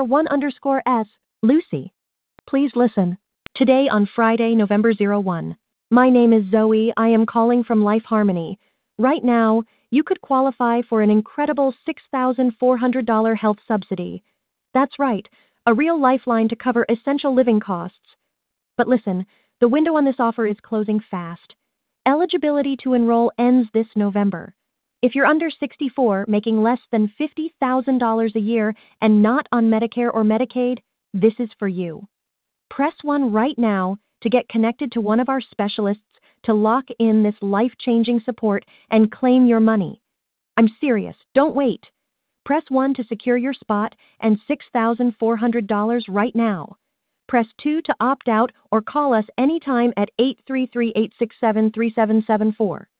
1_S. Lucy. Please listen. Today on Friday, November 01. My name is Zoe. I am calling from Life Harmony. Right now, you could qualify for an incredible $6,400 health subsidy. That's right, a real lifeline to cover essential living costs. But listen, the window on this offer is closing fast. Eligibility to enroll ends this November. If you're under 64, making less than $50,000 a year and not on Medicare or Medicaid, this is for you. Press 1 right now to get connected to one of our specialists to lock in this life-changing support and claim your money. I'm serious, don't wait. Press 1 to secure your spot and $6,400 right now. Press 2 to opt out or call us anytime at 833-867-3774.